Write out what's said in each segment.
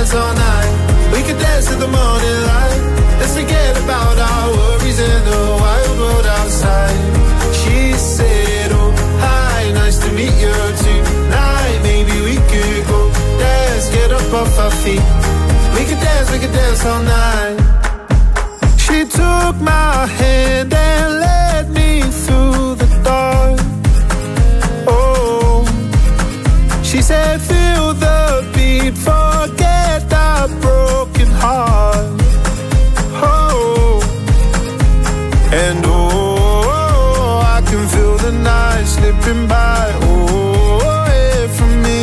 dance all night. We could dance to the morning light. Let's forget about our worries in the wild world outside. She said, oh, hi, nice to meet you tonight. Maybe we could go dance, get up off our feet. We could dance all night. She took my hand and led me through the dark. Oh, she said, feel the beat, forget our broken heart. Oh, and oh, I can feel the night slipping by. Oh, away from me.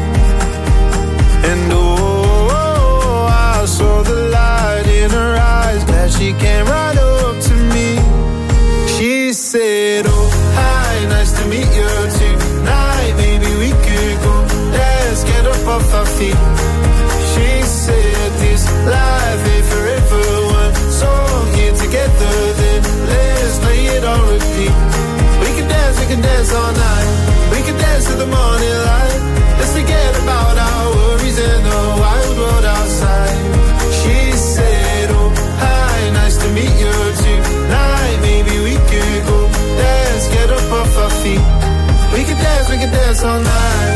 And oh, I saw the light in her eyes. Glad she came right up to me. She said, oh, hi, nice to meet you tonight. Maybe we could go dance, get up off our feet. She said, this life ain't forever. One song here together, then let's play it on repeat. We can dance all night. We can dance to the morning light. Let's forget about our worries in the wild world outside. She said, oh, hi, nice to meet you tonight. Maybe we could go dance, get up off our feet. We can dance all night.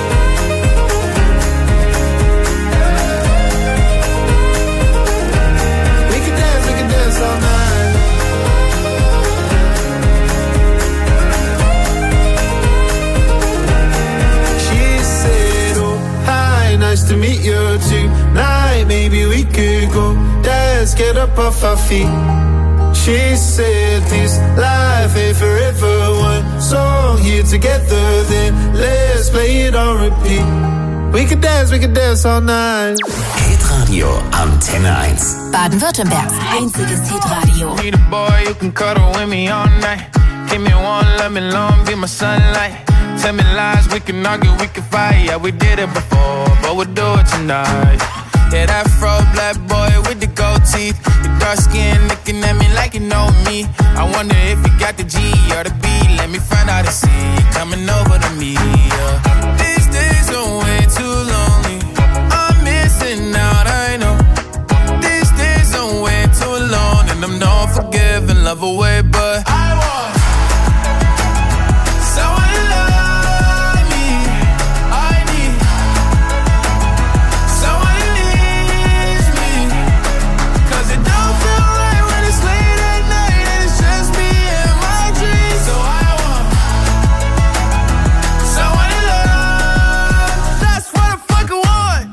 We can dance all night. She said, oh, hi, nice to meet you tonight. Maybe we could go dance, get up off our feet. She said, this life ain't forever. One song here together, then let's play it on repeat. We could dance all night. Hitradio Antenne 1. Baden-Württembergs einziges Hitradio. Need a boy you can cuddle with me all night. Give me one, let me long, be my sunlight. Tell me lies, we can argue, we can fight. Yeah, we did it before, but we'll do it tonight. Yeah, that fro black boy with the gold teeth. Your dark skin looking at me like you know me. I wonder if you got the G or the B. Let me find out and see you coming over to me. Yeah. These days are way too lonely. I'm missing out, I know. These days are way too long, and I'm not forgiving, love away, but I want someone to love me. I need someone who needs me. 'Cause it don't feel right when it's late at night and it's just me and my dreams. So I want someone to love. That's what I fucking want.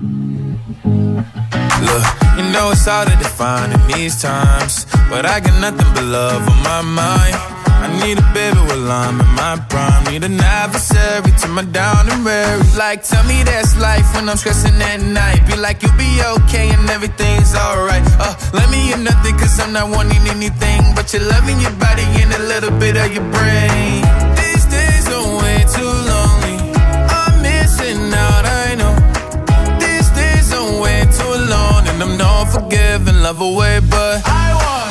Look, you know it's hard to define in these times, but I got nothing but love on my mind. I need a baby while I'm in my prime. Need an adversary to my down and weary. Like, tell me that's life when I'm stressing at night. Be like, you'll be okay and everything's alright. Let me hear nothing 'cause I'm not wanting anything but your love in your body and a little bit of your brain. These days are way too lonely. I'm missing out, I know. These days are way too long, and I'm not forgiving, love away, but I want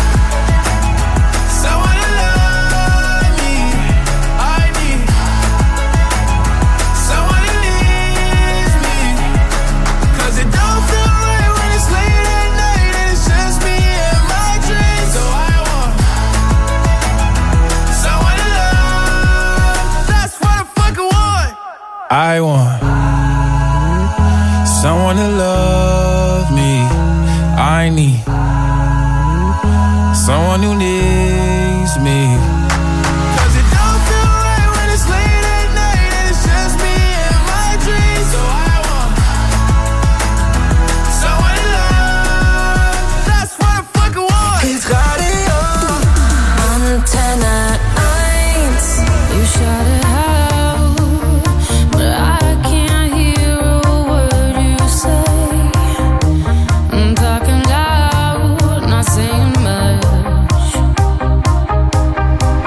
someone to love me. I need someone who needs me. 'Cause it don't feel right when it's late at night and it's just me and my dreams. So I want someone to love. That's what I fucking want. I want someone to love me. I need someone who needs me. 'Cause it don't feel right when it's late at night and it's just me and my dreams. So I want someone to love. That's what I fucking want. It's radio. Antenne 1. You shut it out, but I can't hear a word you say. I'm talking loud, not saying much.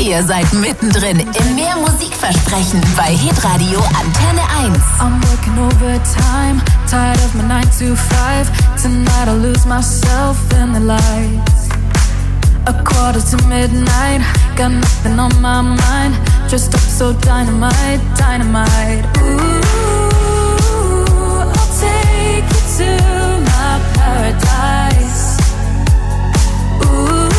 Ihr seid mittendrin im Mehr Musikversprechen bei Hitradio Antenne 1. I'm working overtime, tired of my 9 to 5. Tonight I'll lose myself in the lights. A quarter to midnight, got nothing on my mind. Dressed up so dynamite, dynamite. Ooh, I'll take you to my paradise. Ooh,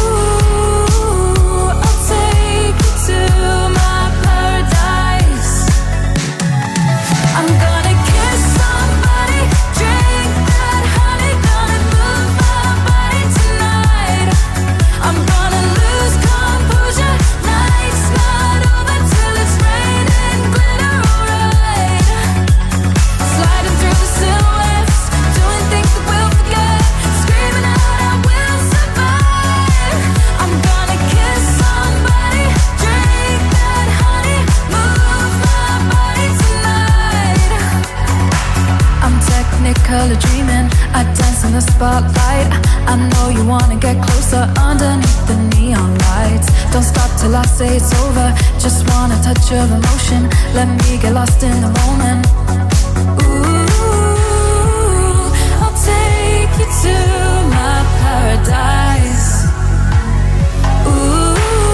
I'll take you to my paradise. I'm gonna kiss somebody, drink that honey, gonna move my body tonight. I'm gonna lose composure, night's not over till it's raining glitter, alright. Sliding through the silhouettes, doing things that we'll forget, screaming out I will survive. I'm gonna kiss somebody, drink that honey, move my body tonight. I'm technicolor dreaming, I dance in the spotlight. I know you wanna get closer underneath the neon lights. Don't stop till I say it's over, just want a touch of emotion. Let me get lost in the moment. Ooh, I'll take you to my paradise. Ooh,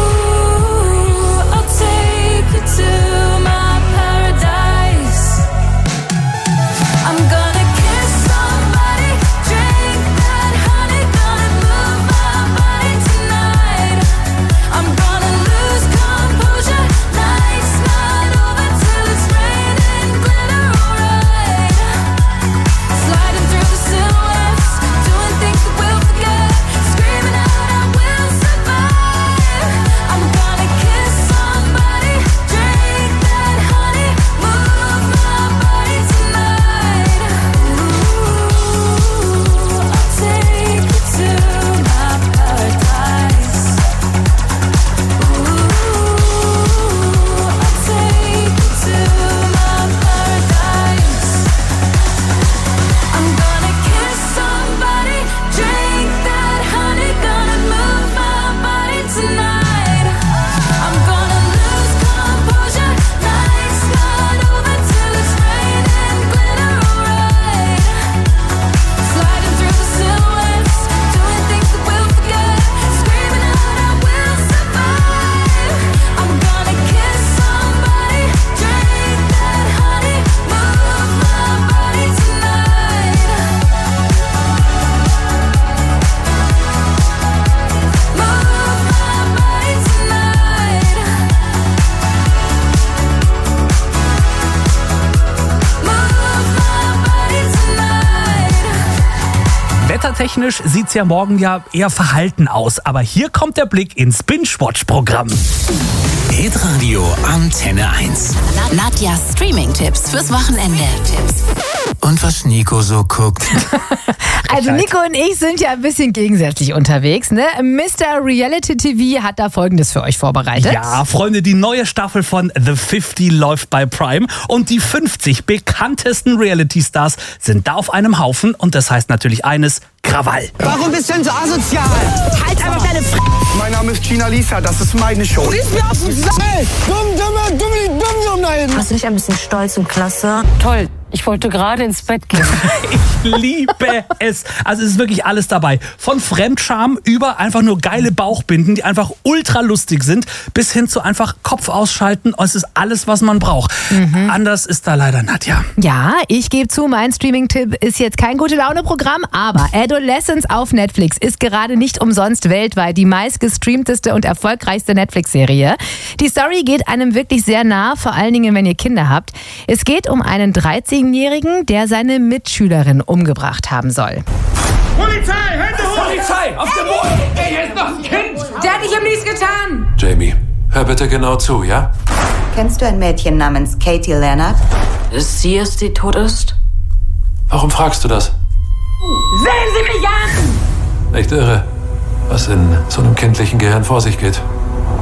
I'll take you to my paradise. I'm gonna kiss somebody, drink that honey, gonna move my body tonight. I'm gonna lose composure, night's not over till it's raining glitter, alright. Sliding through the silhouettes, doing things that we'll forget, screaming out I will survive. I'm gonna kiss somebody, drink that honey, move my body tonight. Ooh, I'll take you to my paradise. Ooh, I'll take you to my paradise. I'm gonna kiss somebody, drink that honey, gonna move my body tonight. I'm gonna lose composure, night's not over till it's raining glitter, alright. Sliding through the silhouettes, doing things that we'll forget, screaming out I will survive. I'm gonna kiss somebody, drink that honey, move my body tonight. Move my body tonight. Move my body tonight. Wettertechnisch sieht's ja morgen ja eher verhalten aus, aber hier kommt der Blick ins Binge-Watch-Programm. Hitradio Antenne 1. Nadjas Streaming-Tipps fürs Wochenende. Und was Nico so guckt. Also Nico und ich sind ja ein bisschen gegensätzlich unterwegs, ne? Mr. Reality TV hat da Folgendes für euch vorbereitet. Ja, Freunde, die neue Staffel von The 50 läuft bei Prime und die 50 bekanntesten Reality-Stars sind da auf einem Haufen und das heißt natürlich eines: Krawall. Warum bist du denn so asozial? Halt einfach deine Fresse! Mein Name ist Gina Lisa, das ist meine Show. Lies mir auf den Sack! Ey, dumm da hinten! Hast du nicht ein bisschen stolz und klasse? Toll. Ich wollte gerade ins Bett gehen. Ich liebe es. Also es ist wirklich alles dabei. Von Fremdscham über einfach nur geile Bauchbinden, die einfach ultra lustig sind, bis hin zu einfach Kopf ausschalten. Und es ist alles, was man braucht. Anders ist da leider Nadja. Ja, ich gebe zu, mein Streaming-Tipp ist jetzt kein Gute-Laune-Programm, aber Adolescence auf Netflix ist gerade nicht umsonst weltweit die meistgestreamteste und erfolgreichste Netflix-Serie. Die Story geht einem wirklich sehr nah, vor allen Dingen, wenn ihr Kinder habt. Es geht um einen 13-Jährigen, der seine Mitschülerin umgebracht haben soll. Polizei, Hände hoch! Polizei, auf dem Boden! Er ist noch ein Kind! Der hat dich ihm nichts getan! Jamie, hör bitte genau zu, ja? Kennst du ein Mädchen namens Katie Leonard? Ist sie es, die tot ist? Warum fragst du das? Sehen Sie mich an! Echt irre, was in so einem kindlichen Gehirn vor sich geht.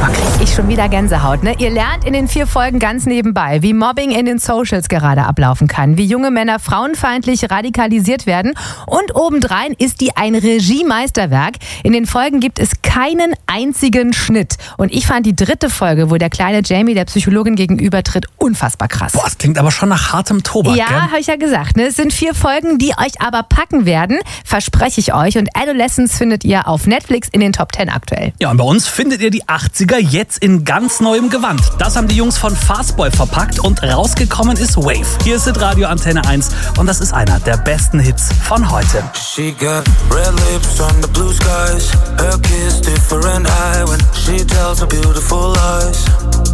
Krieg ich schon wieder Gänsehaut, ne? Ihr lernt in den 4 Folgen ganz nebenbei, wie Mobbing in den Socials gerade ablaufen kann, wie junge Männer frauenfeindlich radikalisiert werden und obendrein ist die ein Regiemeisterwerk. In den Folgen gibt es keinen einzigen Schnitt. Und ich fand die 3. Folge, wo der kleine Jamie der Psychologin gegenübertritt, unfassbar krass. Boah, das klingt aber schon nach hartem Tobak, ja, gell? habe ich ja gesagt. Ne? Es sind 4 Folgen, die euch aber packen werden, verspreche ich euch. Und Adolescence findet ihr auf Netflix in den Top 10 aktuell. Ja, und bei uns findet ihr die 80er jetzt in ganz neuem Gewand. Das haben die Jungs von Fastboy verpackt und rausgekommen ist Wave. Hier ist Radio Antenne 1 und das ist einer der besten Hits von heute. She got red lips on the blue skies. Her kiss different eye when she tells her beautiful lies.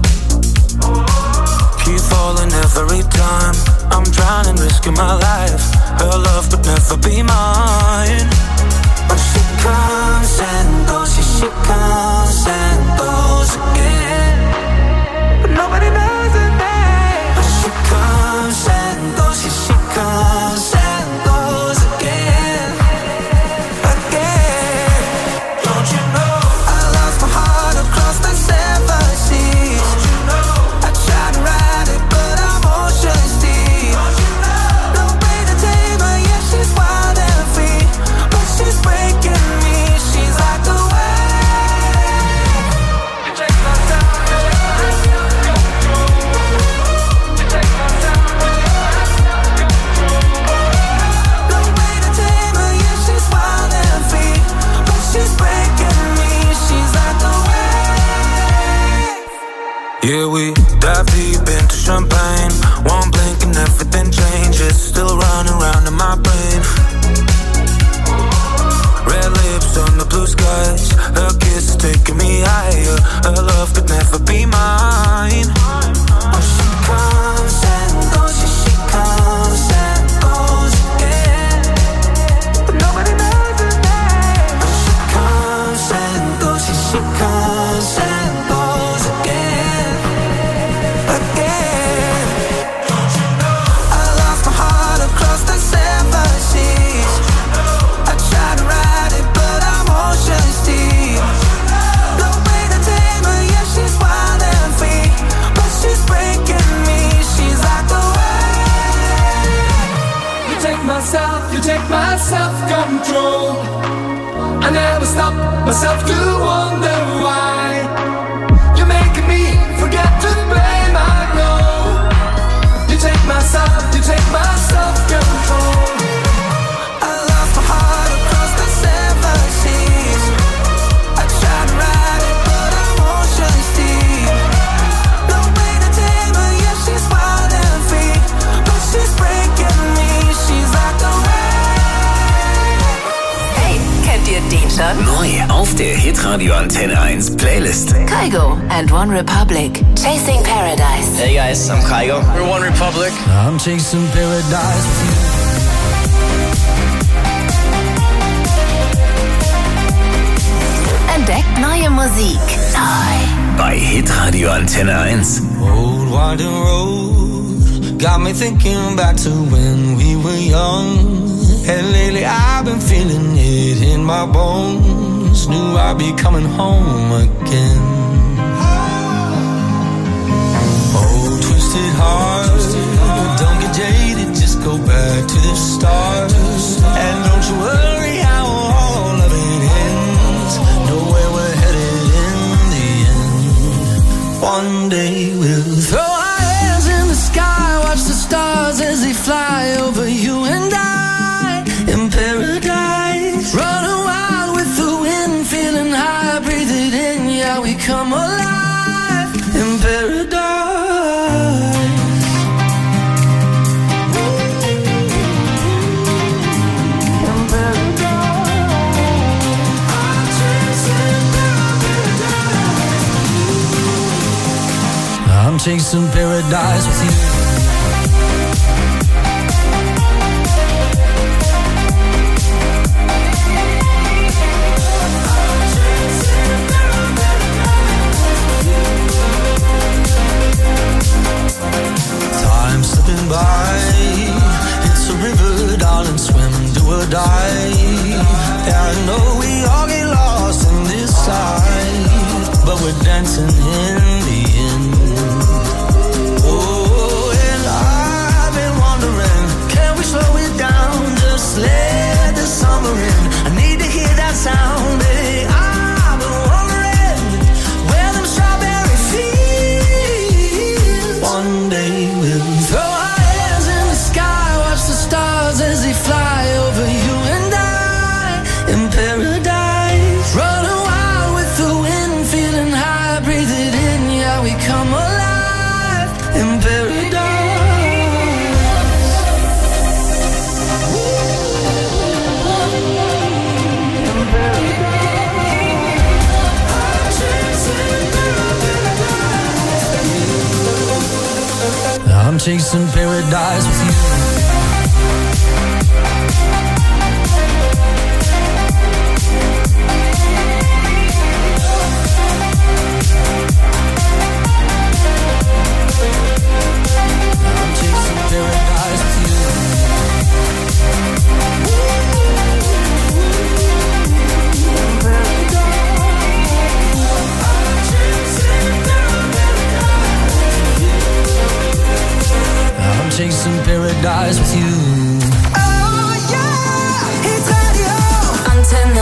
Keep falling every time. I'm drowning, risking my life. Her love could never be mine. But she comes and goes, she comes and goes again. But nobody knows her name. But she comes and goes, she comes and goes again. Again. Don't you know I lost my heart across the 7 seas? Don't you know I tried to ride it, but I'm ocean deep. Don't you know no way to tame her, yeah, she's wild and free. But she's breaking me, she's like the wave. You take my time, you take my time. No way to tame her, yeah, she's wild and free. But she's breaking me, she's like the wave. Yeah, we dive deep into champagne. One blink and everything changes. Still running around in my brain. Red lips on the blue skies. Her kiss is taking me higher. Her love could never be mine. Oh, she comes and goes, yeah, she comes and goes again. But nobody knows her name. Oh, she comes and goes, yeah, she comes and goes again. Again. Don't you know I lost my heart across the 7 seas? I tried to ride it, but I'm ocean deep. No way to tame her, yeah, she's wild and free. But she's breaking me, she's like the wave. You take my self-control. I never stop myself to wonder why. You're making me forget to blame, I know. You take my self-control. I lost my heart across the 7 seas. I tried to ride it, but I'm ocean deep. No way to tame her, yeah, she's wild and free. But she's breaking me, she's like the wave. Hey, kennt ihr den schon? Neu auf der Hitradio Antenne 1 Playlist. Kygo and One Republic. Chasing Paradise. Hey guys, I'm Kygo. We're One Republic. I'm chasing paradise with you. Entdeckt neue Musik. Neu. Bei Hitradio Antenne 1. Old winding road got me thinking back to when we were young. And lately I've been feeling it in my bones. Knew I'd be coming home again. Oh, twisted heart, don't get jaded, just go back to the start. And don't you worry how all of it ends. Know where we're headed in the end. One day we'll throw our hands in the sky, watch the stars as they fly over you and I in paradise. Running wild with the wind, feeling high, breathe it in, yeah, we come alive in paradise. I'm chasing paradise with you. Time slipping by, it's a river, darling, swim, do or die. Yeah, I know we all get lost in this life, but but we're dancing in the end. Oh, and I've been wondering, can we slow it down? Just let the summer in. I need to hear that sound. Hey, I've been wondering where them strawberry fields. One day we'll throw our hands in the sky, watch the stars as they fly over you and I in paradise. Running wild with the wind, feeling high, breathe it in, yeah, we come alive in paradise. I'm chasing paradise with you. I'm chasing paradise with you. I'm chasing paradise with you. Oh yeah, Hitradio. Antenne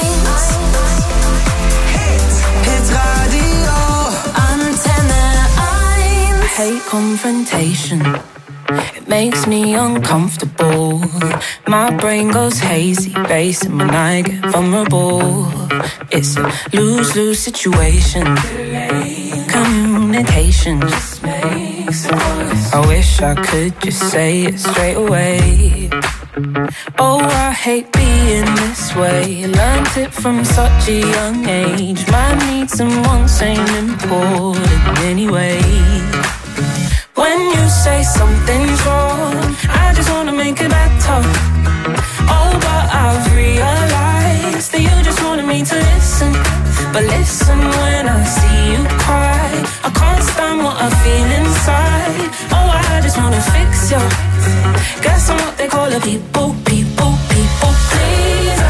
1. Hitradio. Antenne 1. I hate confrontation. It makes me uncomfortable. My brain goes hazy, racing when I get vulnerable. It's a lose-lose situation. Communication just makes it worse. I wish I could just say it straight away. Oh, I hate being this way. Learned it from such a young age. My needs and wants ain't important anyway. When you say something's wrong, I just wanna make it better. Oh, but I've realized that you just wanted me to listen. But listen when I see you cry. I can't stand what I feel inside. Oh, I just wanna fix you. Guess I'm what they call a people pleaser.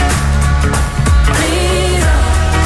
Pleaser.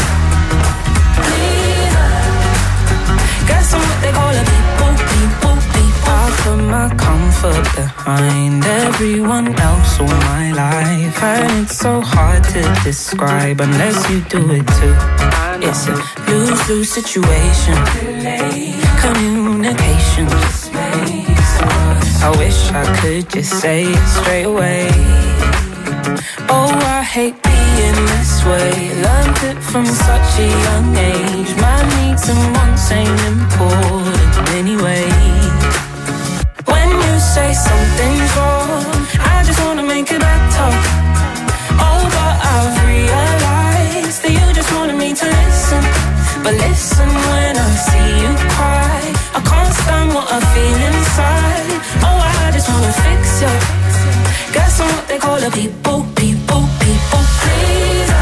Pleaser. Guess I'm what they call a people. I put my comfort behind everyone else all my life, and it's so hard to describe unless you do it too. It's a lose-lose situation. Communication just makes it worse. I wish I could just say it straight away. Oh, I hate being this way. Learned it from such a young age. My needs and wants ain't important anyway. When you say something's wrong, I just wanna make it better. Oh, but I've realized that you just wanted me to listen. But listen when I see you cry. I can't stand what I feel inside. Oh, I just wanna fix you. Guess I'm what they call a people pleaser.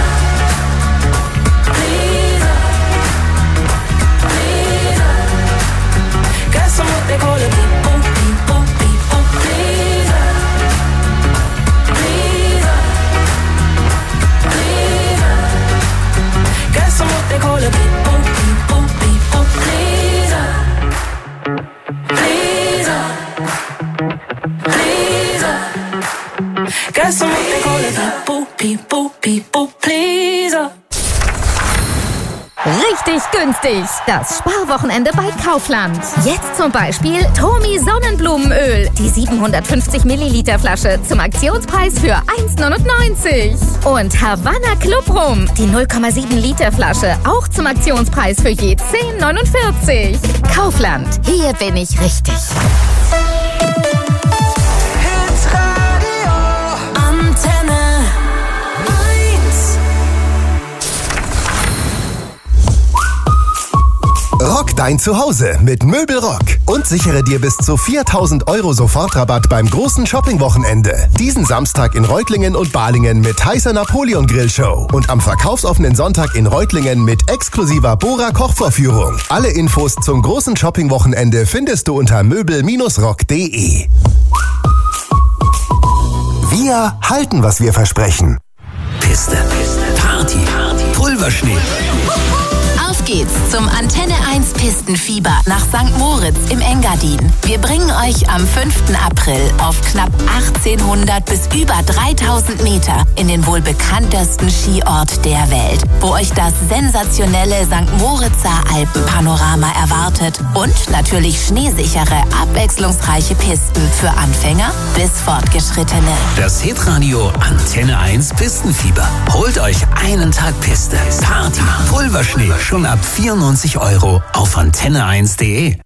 Pleaser. Pleaser. Guess I'm what they call a people pleaser. Pleaser. Pleaser. Guess I'm what they call a people pleaser. Pleaser. Pleaser. Guess I'm what they call a people pleaser. Richtig günstig. Das Sparwochenende bei Kaufland. Jetzt zum Beispiel Tomi Sonnenblumenöl. Die 750 Milliliter Flasche zum Aktionspreis für 1,99. Und Havanna Club Rum. Die 0,7 Liter Flasche. Auch zum Aktionspreis für je 10,49. Kaufland. Hier bin ich richtig. Antenne 1. Rock dein Zuhause mit Möbelrock und sichere dir bis zu 4.000 € Sofortrabatt beim großen Shoppingwochenende. Diesen Samstag in Reutlingen und Balingen mit heißer Napoleon-Grillshow und am verkaufsoffenen Sonntag in Reutlingen mit exklusiver Bora-Kochvorführung. Alle Infos zum großen Shoppingwochenende findest du unter möbel-rock.de. Wir halten, was wir versprechen. Piste, Party, Pulverschnee. Auf geht's zum Antenne 1 Pistenfieber nach St. Moritz im Engadin. Wir bringen euch am 5. April auf knapp 1800 bis über 3000 Meter in den wohl bekanntesten Skiort der Welt, wo euch das sensationelle St. Moritzer Alpenpanorama erwartet und natürlich schneesichere, abwechslungsreiche Pisten für Anfänger bis Fortgeschrittene. Das Hitradio Antenne 1 Pistenfieber. Holt euch einen Tag Piste, Party, Pulverschnee schon ab 94 € auf antenne1.de.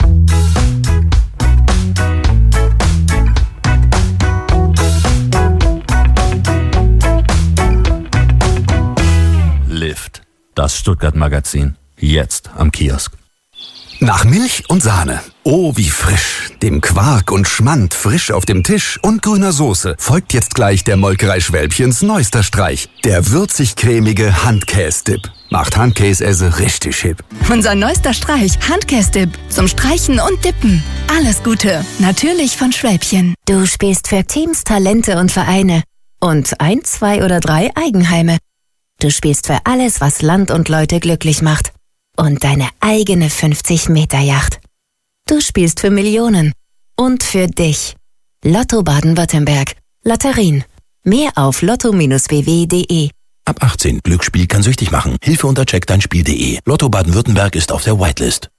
Lift, das Stuttgart-Magazin. Jetzt am Kiosk. Nach Milch und Sahne. Oh, wie frisch. Dem Quark und Schmand frisch auf dem Tisch und grüner Soße folgt jetzt gleich der Molkerei Schwälbchens neuester Streich. Der würzig-cremige Handkäse-Dip. Macht Handkäse richtig hip. Unser neuester Streich, Handkäse-Dip. Zum Streichen und Dippen. Alles Gute. Natürlich von Schwälbchen. Du spielst für Teams, Talente und Vereine. Und 1, 2 oder 3 Eigenheime. Du spielst für alles, was Land und Leute glücklich macht. Und deine eigene 50-Meter-Yacht. Du spielst für Millionen. Und für dich. Lotto Baden-Württemberg. Lotterien. Mehr auf lotto-bw.de. Ab 18. Glücksspiel kann süchtig machen. Hilfe unter checkdeinspiel.de. Lotto Baden-Württemberg ist auf der Whitelist.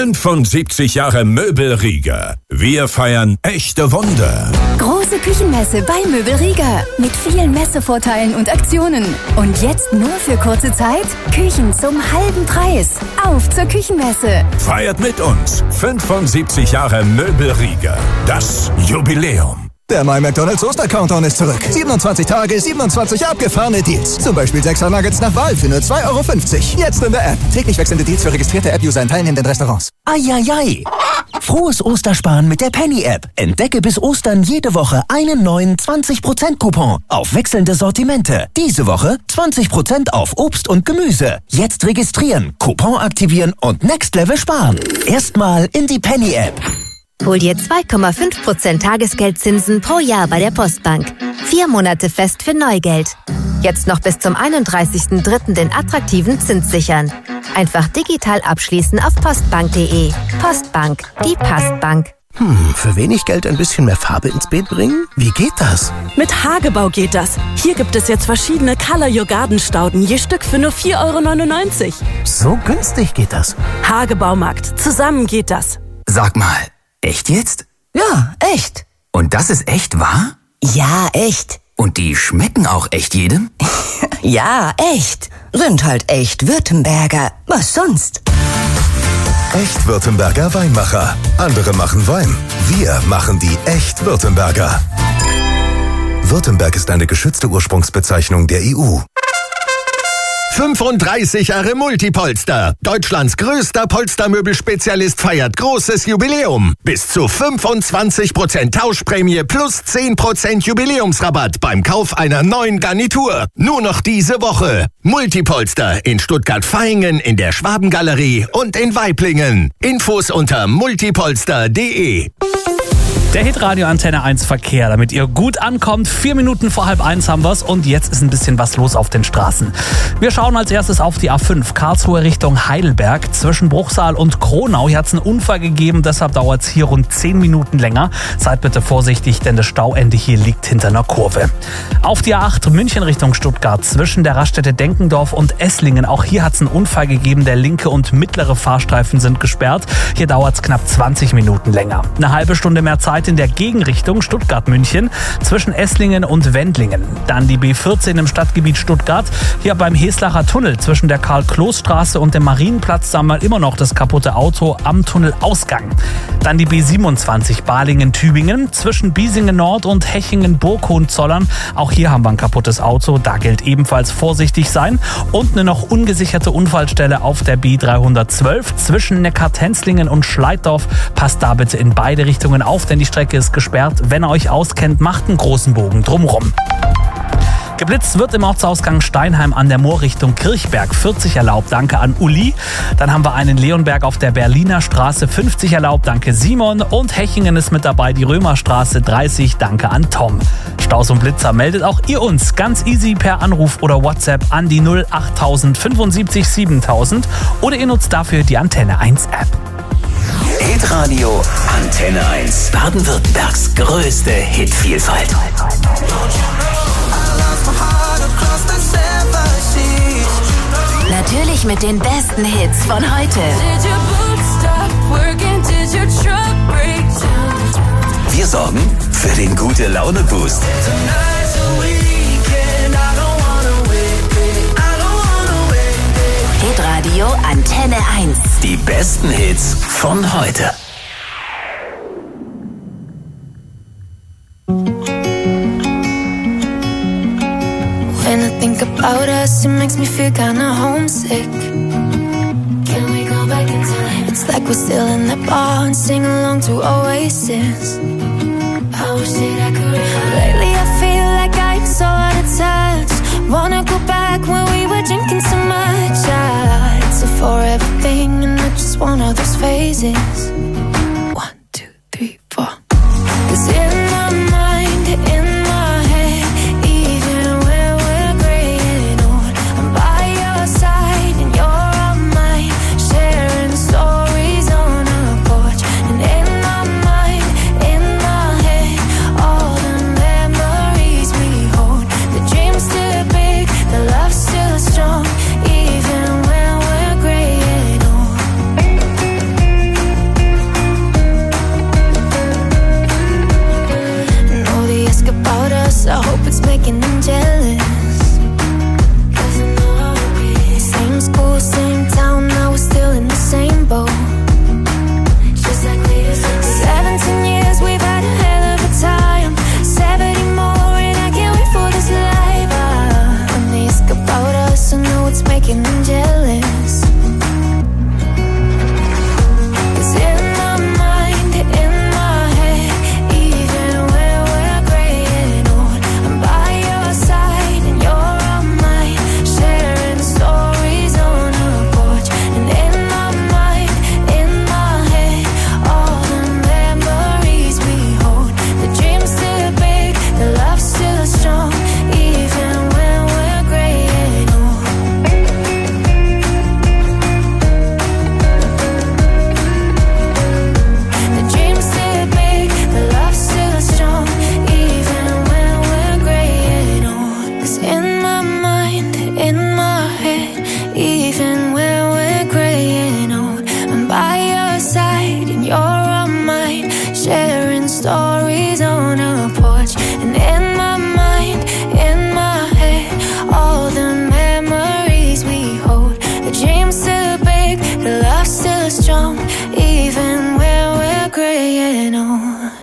75 Jahre Möbelrieger. Wir feiern echte Wunder. Große Küchenmesse bei Möbelrieger. Mit vielen Messevorteilen und Aktionen. Und jetzt nur für kurze Zeit Küchen zum halben Preis. Auf zur Küchenmesse. Feiert mit uns 75 Jahre Möbelrieger. Das Jubiläum. Der My McDonald's Oster-Countdown ist zurück. 27 Tage, 27 abgefahrene Deals. Zum Beispiel 6er Nuggets nach Wahl für nur 2,50 €. Jetzt in der App. Täglich wechselnde Deals für registrierte App-User in teilnehmenden Restaurants. Eieiei. Frohes Ostersparen mit der Penny-App. Entdecke bis Ostern jede Woche einen neuen 20%-Coupon auf wechselnde Sortimente. Diese Woche 20% auf Obst und Gemüse. Jetzt registrieren, Coupon aktivieren und Next Level sparen. Erstmal in die Penny-App. Hol dir 2,5% Tagesgeldzinsen pro Jahr bei der Postbank. 4 Monate fest für Neugeld. Jetzt noch bis zum 31.03. den attraktiven Zins sichern. Einfach digital abschließen auf postbank.de. Postbank, die Postbank. Für wenig Geld ein bisschen mehr Farbe ins Beet bringen? Wie geht das? Mit Hagebau geht das. Hier gibt es jetzt verschiedene Color Your Garden Stauden, je Stück für nur 4,99 €. So günstig geht das. Hagebaumarkt. Zusammen geht das. Sag mal, echt jetzt? Ja, echt. Und das ist echt wahr? Ja, echt. Und die schmecken auch echt jedem? Ja, echt. Sind halt echt Württemberger. Was sonst? Echt Württemberger Weinmacher. Andere machen Wein. Wir machen die echt Württemberger. Württemberg ist eine geschützte Ursprungsbezeichnung der EU. 35 Jahre Multipolster. Deutschlands größter Polstermöbelspezialist feiert großes Jubiläum. Bis zu 25% Tauschprämie plus 10% Jubiläumsrabatt beim Kauf einer neuen Garnitur. Nur noch diese Woche. Multipolster in Stuttgart-Vaihingen, in der Schwabengalerie und in Waiblingen. Infos unter multipolster.de. Der Hitradio Antenne 1 Verkehr, damit ihr gut ankommt. 4 Minuten vor 12:30 haben wir's und jetzt ist ein bisschen was los auf den Straßen. Wir schauen als erstes auf die A5, Karlsruhe Richtung Heidelberg. Zwischen Bruchsal und Kronau. Hier hat es einen Unfall gegeben, deshalb dauert es hier rund 10 Minuten länger. Seid bitte vorsichtig, denn das Stauende hier liegt hinter einer Kurve. Auf die A8 München Richtung Stuttgart, zwischen der Raststätte Denkendorf und Esslingen. Auch hier hat es einen Unfall gegeben, der linke und mittlere Fahrstreifen sind gesperrt. Hier dauert es knapp 20 Minuten länger. Eine halbe Stunde mehr Zeit in der Gegenrichtung Stuttgart-München zwischen Esslingen und Wendlingen. Dann die B14 im Stadtgebiet Stuttgart. Hier beim Heslacher Tunnel zwischen der Karl-Kloß-Straße und dem Marienplatz haben wir immer noch das kaputte Auto am Tunnelausgang. Dann die B27 Balingen-Tübingen zwischen Biesingen Nord und Hechingen-Burghohenzollern. Auch hier haben wir ein kaputtes Auto. Da gilt ebenfalls vorsichtig sein. Und eine noch ungesicherte Unfallstelle auf der B312 zwischen Neckartenzlingen und Schleiddorf. Passt da bitte in beide Richtungen auf, denn die Strecke ist gesperrt. Wenn ihr euch auskennt, macht einen großen Bogen drumrum. Geblitzt wird im Ortsausgang Steinheim an der Moor Richtung Kirchberg. 40 erlaubt, danke an Uli. Dann haben wir einen Leonberg auf der Berliner Straße. 50 erlaubt, danke Simon. Und Hechingen ist mit dabei, die Römerstraße. 30, danke an Tom. Staus und Blitzer meldet auch ihr uns ganz easy per Anruf oder WhatsApp an die 08000 75 7000 oder ihr nutzt dafür die Antenne 1 App. Hitradio Antenne 1. Baden-Württembergs größte Hitvielfalt. Natürlich mit den besten Hits von heute. Wir sorgen für den Gute-Laune-Boost. Hitradio Antenne 1. Die besten Hits von heute. When I think about us, it makes me feel kinda homesick. Can we go back in time? It's like we're still in the bar and sing along to Oasis. I wish that I could. Lately I feel like I'm so out of touch. Wanna go back when we were drinking so much. It's a forever thing and not just one of those phases. 1, 2, 3, 4. 'Cause in my mind, in my head, even when we're graying old, I'm by your side and you're on mine, sharing stories on a porch. And in my mind, in my head, all the memories we hold. The dream's still big, the love's still strong, even when we're graying old. And all they ask about us, I hope it's making them jealous. 'Cause I know I'll be same school, same town, now we're still in the same boat. Just like we used to be. 17 years, we've had a hell of a time. 70 more, and I can't wait for this life. When they ask about us, I know it's making them jealous. 'Cause in my mind, in my head, even when we're graying old, I'm by your side and you're on mine, sharing stories on a porch. And in my mind, in my head, all the memories we hold. The dream's still big, the love's still strong, even when we're graying old. The dream's still big, the love's still strong, even when we're graying old. 'Cause in my mind, in my head, even when we're graying old, I'm by your side and you're on mine, sharing stories on a porch. And in my mind, in my head, all the memories we hold. The dream's still big, the love's still strong, even when we're graying old.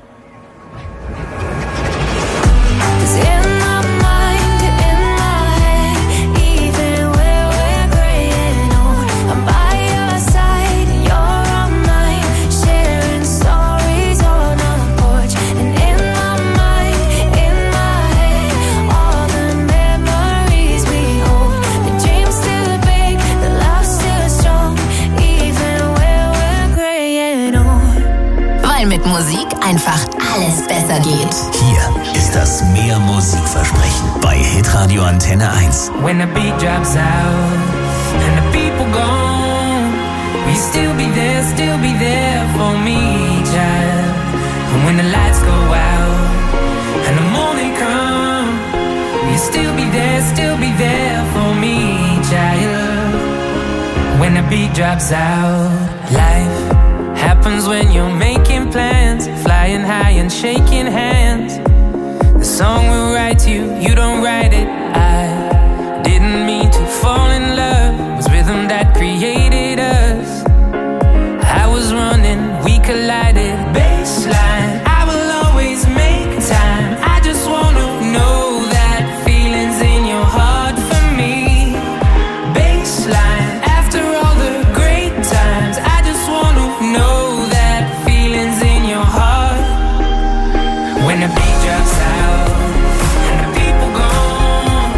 'Cause in my mind, in my head, even when we're graying old, I'm by your side and you're on mine, sharing stories on a porch. And in my mind, in my head, all the memories we hold. The dream's still big, the love's still strong, even when we're graying old. Weil mit Musik einfach alles besser geht. Hier ist das Mehr Musikversprechen bei Hitradio Antenne 1. When the beat drops out and the people gone, will you still be there for me, child? And when the lights go out and the morning come, will you still be there for me, child? When the beat drops out, life happens when you're making plans, flying high and shaking hands. The song will write you, you don't write it. I didn't mean to fall in love, it was rhythm that created us. I was running, we collided, baseline. I will always make time. I just wanna know that feelings in your heart for me. Baseline, after all the great times, I just wanna know that feelings in your heart. When the beat drops out and the people gone,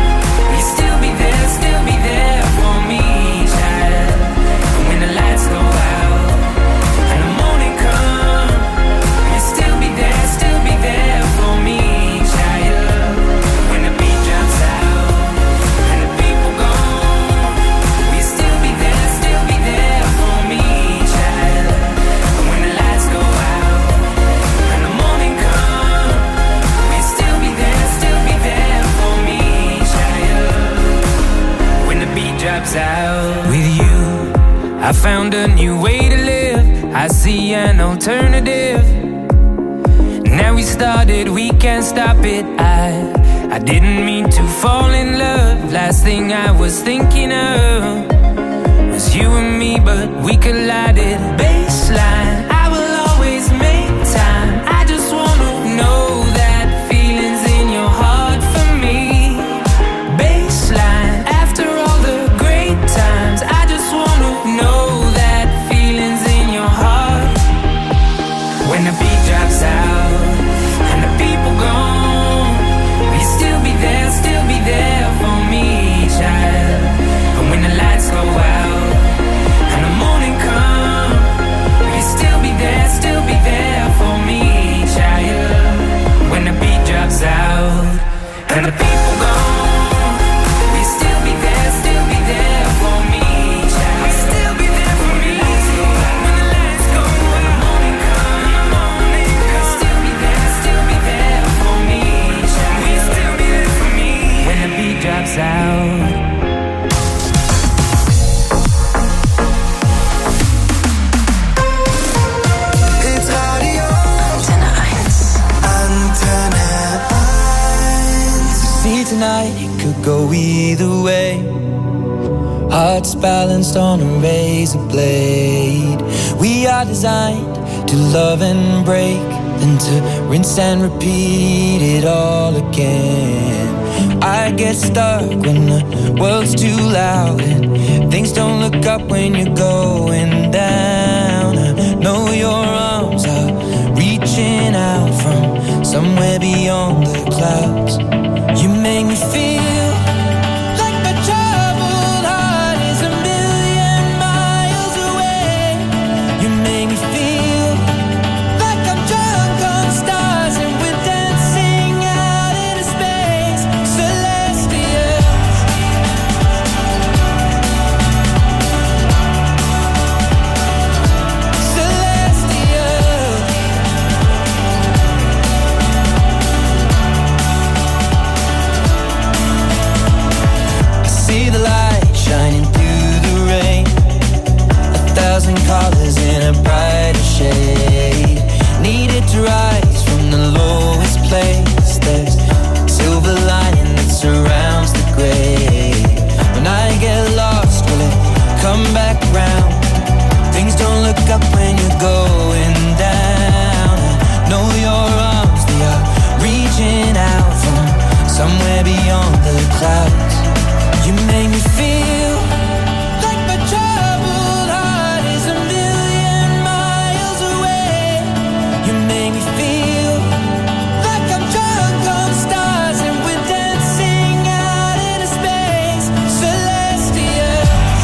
I found a new way to live. I see an alternative. Now we started, we can't stop it. I didn't mean to fall in love. Last thing I was thinking of was you and me, but we collided. Baseline, I will always make time. I just wanna know that feeling's in your heart for me. Baseline, after all the great times, I just wanna know that feeling's in your heart. When the beat drops out and the people gone, will you still be there for me, child? And when the lights go out and the morning come, will you still be there for me, child? When the beat drops out and the people gone, will you still be there for me, child? Will you still be there for me? When the lights go out and the morning come, will you still be there for me, child? Will you still be there for me? When the beat drops out. It's Radio Antenne 1. See tonight, it could go either way. Hearts balanced on a razor blade. We are designed to love and break, then to rinse and repeat it all again. I get stuck when the world's too loud and things don't look up when you're going down. I know your arms are reaching out from somewhere beyond the clouds. You make me feel like my troubled heart is a million miles away. You make me feel like I'm drunk on stars and we're dancing out into space. Celestial. Celestial. I see the light shining through the rain. 1,000 colors in a brighter shade. Needed to rise from the lowest place. There's silver lining that surrounds the gray. When I get lost, will it come back round? Things don't look up when you're going down. I know your arms, they are reaching out from somewhere beyond the clouds. You make me feel like my troubled heart is a million miles away. You make me feel like I'm drunk on stars and we're dancing out into space. Celestial.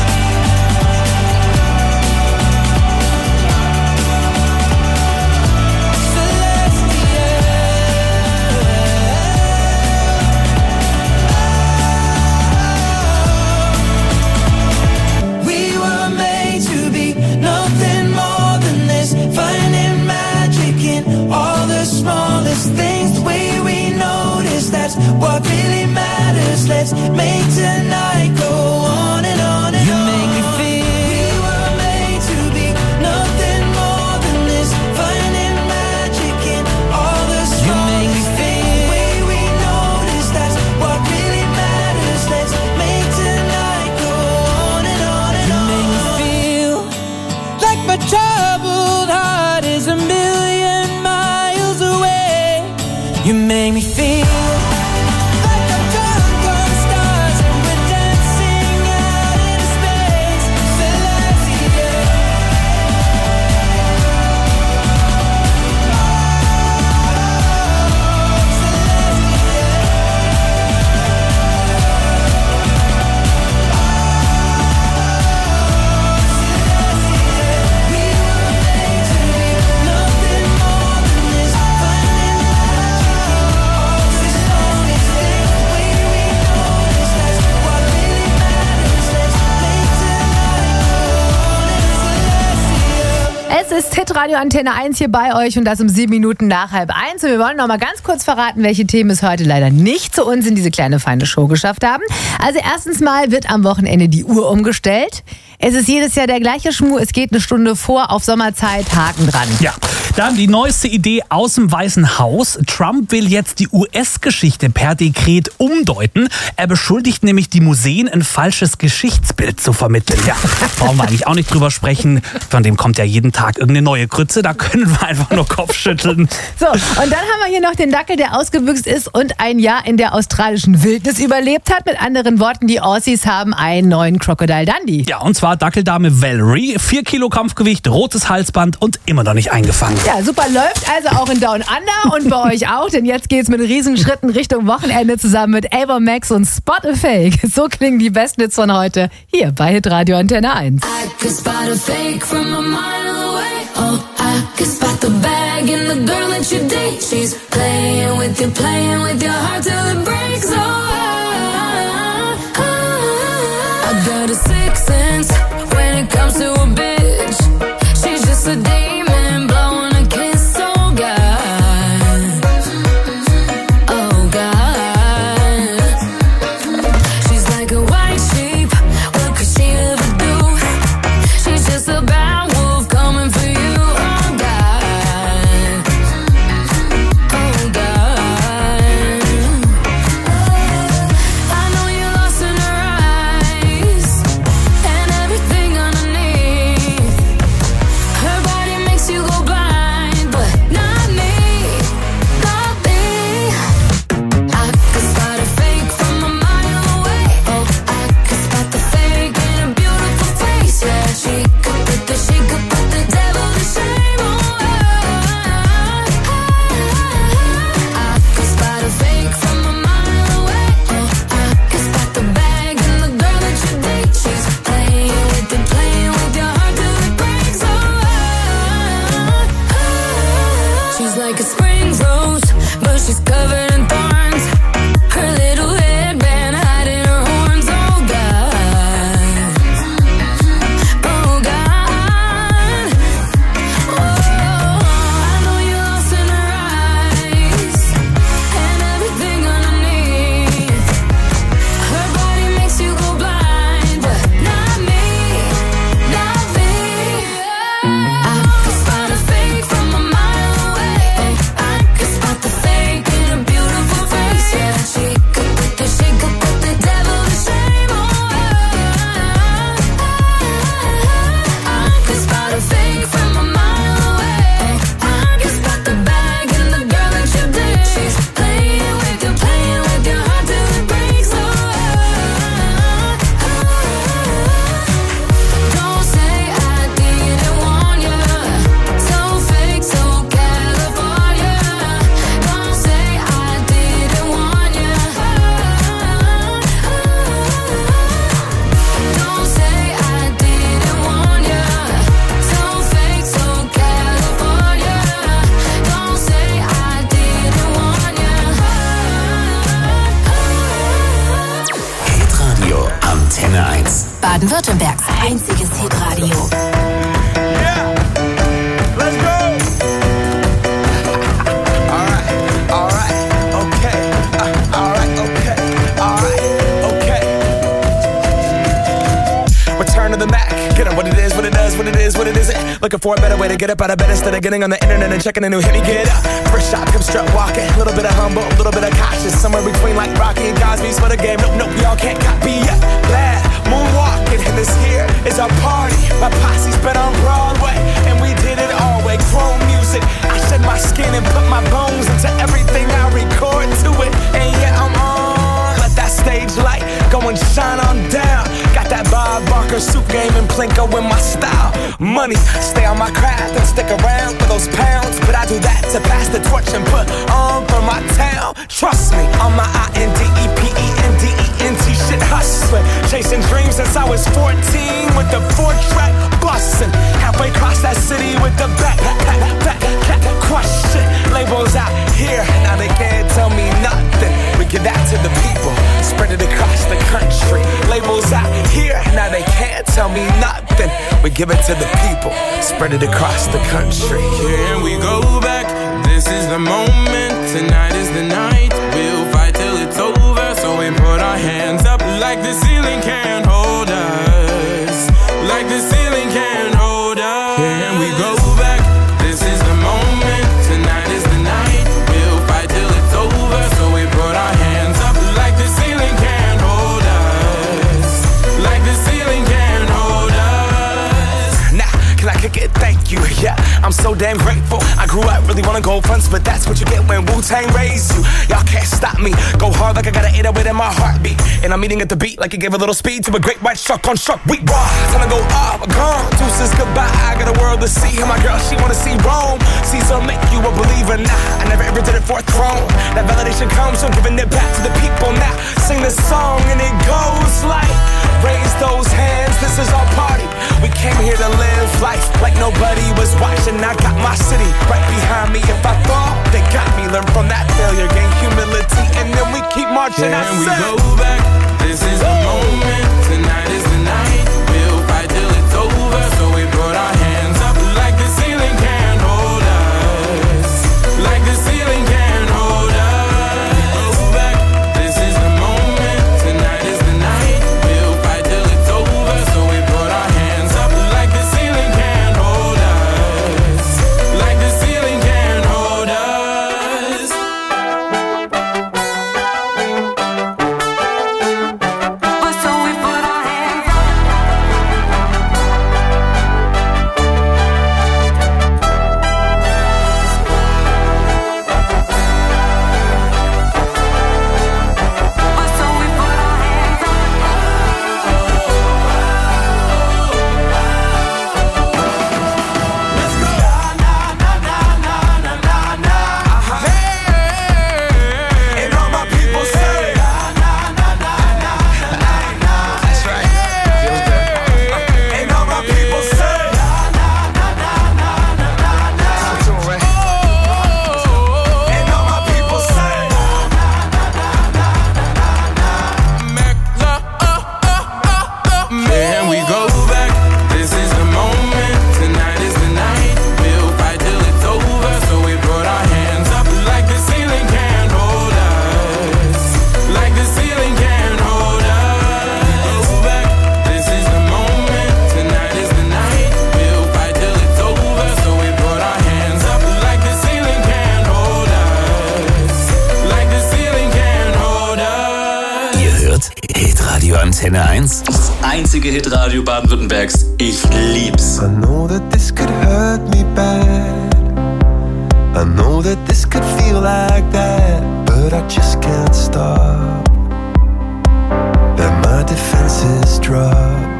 We were made to be nothing more than this, finding magic in all the smallest things. The way we notice, that's what really matters. Let's make tonight go on and on and on. You make me feel we were made to be nothing more than this, finding magic in all the smallest things. The way we notice, that's what really matters. Let's make tonight go on and on and on. You make me feel like my troubled heart is a million miles away. You make me feel like I'm drunk on stars and we're dancing out into space. Celestial. Es ist Hitradio Antenne 1 hier bei euch und das um 7 Minuten nach 12:30. Und wir wollen noch mal ganz kurz verraten, welche Themen es heute leider nicht zu uns in diese kleine feine Show geschafft haben. Also erstens mal wird am Wochenende die Uhr umgestellt. Es ist jedes Jahr der gleiche Schmuh. Es geht eine Stunde vor auf Sommerzeit. Haken dran. Ja, dann die neueste Idee aus dem Weißen Haus. Trump will jetzt die US-Geschichte per Dekret umdeuten. Er beschuldigt nämlich die Museen, ein falsches Geschichtsbild zu vermitteln. Ja, brauchen wir eigentlich auch nicht drüber sprechen. Von dem kommt ja jeden Tag irgendeine neue Grütze. Da können wir einfach nur Kopfschütteln. So, und dann haben wir hier noch den Dackel, der ausgebüxt ist und ein Jahr in der australischen Wildnis überlebt hat. Mit anderen Worten, die Aussies haben einen neuen Crocodile Dundee. Ja, und zwar Dackeldame Valerie. 4 Kilo Kampfgewicht, rotes Halsband und immer noch nicht eingefangen. Ja, super läuft also auch in Down Under und bei euch auch, denn jetzt geht's mit Riesenschritten Richtung Wochenende zusammen mit Ava Max und Spot a Fake. So klingen die besten Hits von heute hier bei Hitradio Antenne 1. I could spot a fake from a mile away. Oh, I could spot the bag in the girl that you date. She's playing with your heart till it breaks. Oh, I got a sixth sense when it comes to a bitch. She's just a demon blowing a kiss. Oh God, oh God. She's like a white sheep. What could she ever do? She's just a bad wolf coming for you. Oh God, oh God. I know you're lost in her eyes and everything underneath. Her body makes you go blind, but not me, not me. I could spot a fake from a mile away. Oh, I could spot the fake in a beautiful face. Yeah, she could put the devil to shame. Oh, I could spot a fake from a mile away. Oh, I could spot the bag in the girl that you date. She's playing with your heart till it breaks. Oh, she's like a spring rose, but she's covered in thorns. Her little headband hiding her horns. Oh God, oh God. Oh, I know you're lost in her eyes and everything underneath. Her body makes you go blind, but not me, not me. I could spot a fake from a mile away. Oh, I could spot the fake in a beautiful face. Yeah, she could put the devil to shame. Oh, I could spot a fake from a mile away. Oh, I could spot the bag in the girl that you date. She's playing with your heart till it breaks. Oh, don't say I didn't warn you. So fake, so California. Don't say I didn't warn you. Don't say I didn't warn you. So fake, so California. Don't say I didn't warn you. Hitradio Antenne 1. Baden-Württembergs einziges Hitradio. Return to the Mac. Get on what it is, what it does, what it is, what it isn't. Looking for a better way to get up out of bed instead of getting on the internet and checking a new hit. Me get up. First shot, come strut walking. A little bit of humble, a little bit of cautious. Somewhere between like Rocky and Cosby's for the game. Nope, nope, y'all can't copy yet. Glad moonwalking, and this here is our party. My posse's been on Broadway, and we did it all way. Chrome music. I shed my skin and put my bones into everything I record to it. And yeah, I'm on. Let that stage light go and shine on down. Got that Bob Barker suit game and Plinko in my style. Money, stay on my craft and stick around for those pounds. But I do that to pass the torch and put on for my town. Trust me, on my INDEPENDENT shit hustling. Chasing dreams since I was 14 with the 4-track bustin'. Halfway across that city with the back crush shit. Labels out here, now they can't tell me nothing. We give that to the people, spread it across the country. Labels out here, now they can't tell me nothing. We give it to the people, spread it across the country. Here we go back, this is the moment. Tonight is the night, we'll fight till it's over. So we put our hands up like the ceiling can't hold us. it when Wu-Tang raised you. Y'all can't stop me. Go hard like I got an 808 in my heartbeat. And I'm eating at the beat like it gave a little speed to a great white shark on shark week. Raw, time to go up, gone. Deuces goodbye. I got a world to see. And my girl, she wanna see Rome. Caesar make you a believer. Nah, I never ever did it for a throne. That validation comes from giving it back to the people. Now sing this song and it goes like, raise those hands, this is our party. We came here to live life like nobody was watching. I got my city right behind me. If I fall, they got me. Learn from that failure, gain humility, and then we keep marching. Can we go back? This is the moment. Tonight is the night. We'll fight till it's over. So we put our hands up like the ceiling can't hold us. Like the ceiling can't hold us. Go back. This is the moment. Tonight is the night. We'll fight till it's over. So we put our hands up like the ceiling can't hold us. Like the ceiling can't hold us. So we put our hands up. So we put our hands up. And all my people say, that's right. And all my people say, and all my people say, Can we go back? This is the moment. Tonight is the night. We'll fight till it's over. So we put our hands up like the ceiling can't hold us. Like the ceiling can't hold us. Go back. This is the moment. Tonight is the night. We'll fight till it's over. So we put our hands up like the ceiling can't hold us. Like the ceiling can't hold us. Ihr hört Hitradio Antenne 1. Das einzige Hitradio Baden-Württembergs. Ich lieb's. I know that this could hurt me bad. I know that this could feel like that, but I just can't stop. Let my defenses drop.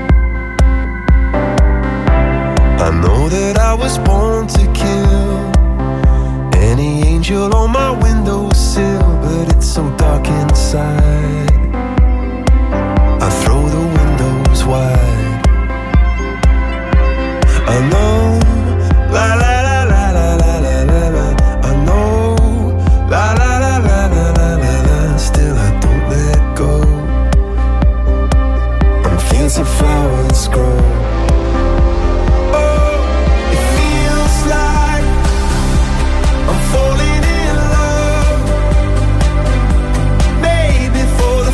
I know that I was born to kill any angel on my windowsill, but it's so dark inside. I throw the windows wide. I know, la la la la la la la la la. I know, la la la la la la la la. Still I don't let go. I'm fields of flowers grow. Oh, it feels like I'm falling in love. Maybe for the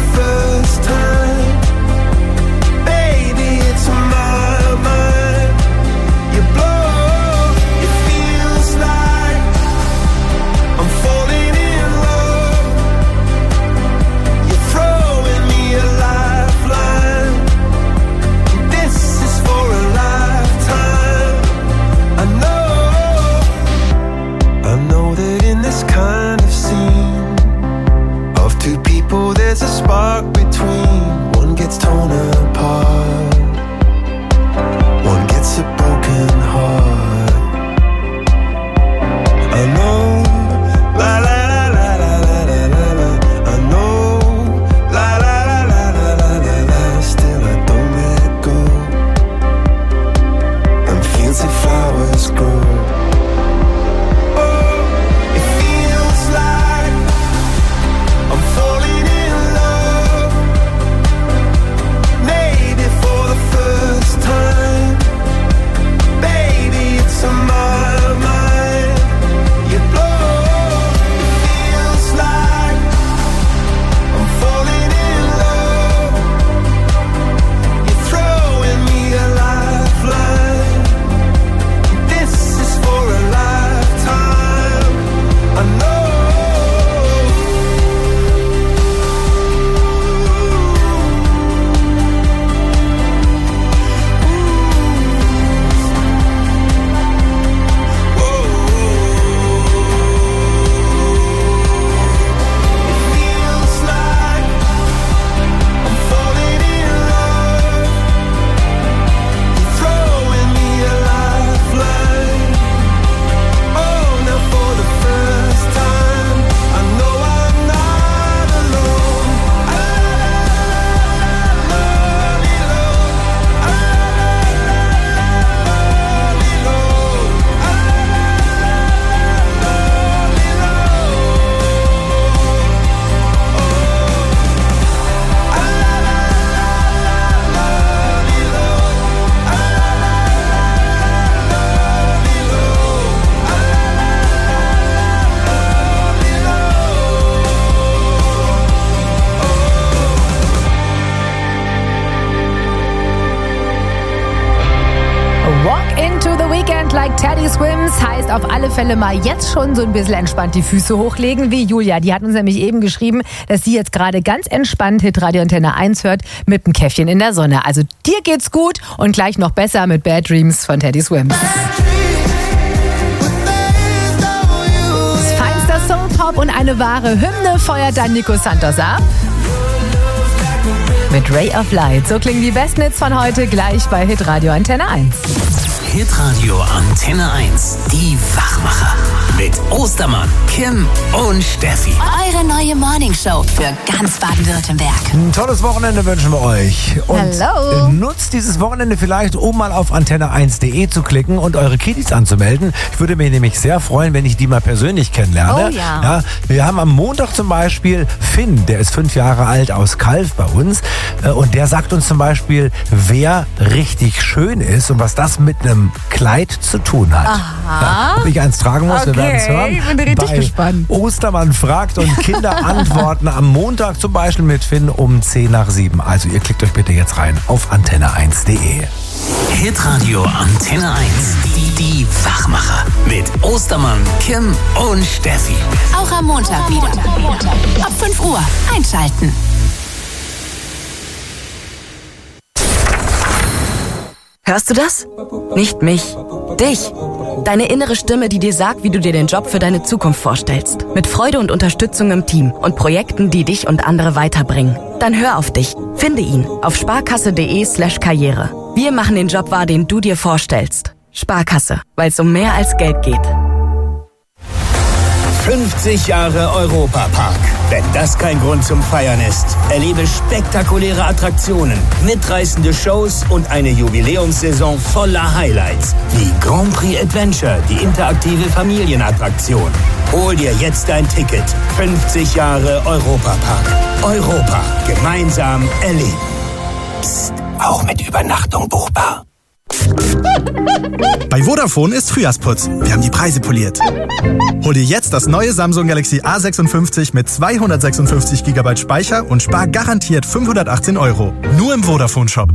Teddy Swims heißt auf alle Fälle mal jetzt schon so ein bisschen entspannt die Füße hochlegen, wie Julia. Die hat uns nämlich eben geschrieben, dass sie jetzt gerade ganz entspannt Hitradio Antenne 1 hört mit einem Käffchen in der Sonne. Also dir geht's gut und gleich noch besser mit Bad Dreams von Teddy Swims. Das feinster Soul-Pop und eine wahre Hymne feuert dann Nico Santos ab. Mit Ray of Light. So klingen die besten Hits von heute gleich bei Hitradio Antenne 1. Hitradio Antenne 1. Die Wachmacher. Mit Ostermann, Kim und Steffi. Eure neue Morningshow für ganz Baden-Württemberg. Ein tolles Wochenende wünschen wir euch. Und Hallo. Nutzt dieses Wochenende vielleicht, um mal auf antenne1.de zu klicken und eure Kiddies anzumelden. Ich würde mich nämlich sehr freuen, wenn ich die mal persönlich kennenlerne. Oh ja. Wir haben am Montag zum Beispiel Finn, der ist 5 Jahre alt, aus Kalf bei uns. Und der sagt uns zum Beispiel, wer richtig schön ist und was das mit einem Kleid zu tun hat. Aha. Ob ich eins tragen muss, wir werden es hören. Ich bin richtig Bei gespannt. Ostermann fragt und Kinder antworten am Montag zum Beispiel mit Finn um 6:10. Also ihr klickt euch bitte jetzt rein auf antenne1.de. Hitradio Antenne 1. Die Wachmacher. Mit Ostermann, Kim und Steffi. Auch am Montag wieder. Ab 5 Uhr einschalten. Hörst du das? Nicht mich. Dich. Deine innere Stimme, die dir sagt, wie du dir den Job für deine Zukunft vorstellst. Mit Freude und Unterstützung im Team und Projekten, die dich und andere weiterbringen. Dann hör auf dich. Finde ihn auf sparkasse.de/Karriere. Wir machen den Job wahr, den du dir vorstellst. Sparkasse, weil es um mehr als Geld geht. 50 Jahre Europapark. Wenn das kein Grund zum Feiern ist. Erlebe spektakuläre Attraktionen, mitreißende Shows und eine Jubiläumssaison voller Highlights. Wie Grand Prix Adventure, die interaktive Familienattraktion. Hol dir jetzt dein Ticket. 50 Jahre Europapark. Europa. Gemeinsam erleben. Psst. Auch mit Übernachtung buchbar. Bei Vodafone ist Frühjahrsputz. Wir haben die Preise poliert. Hol dir jetzt das neue Samsung Galaxy A56 mit 256 GB Speicher und spar garantiert 518 €. Nur im Vodafone-Shop.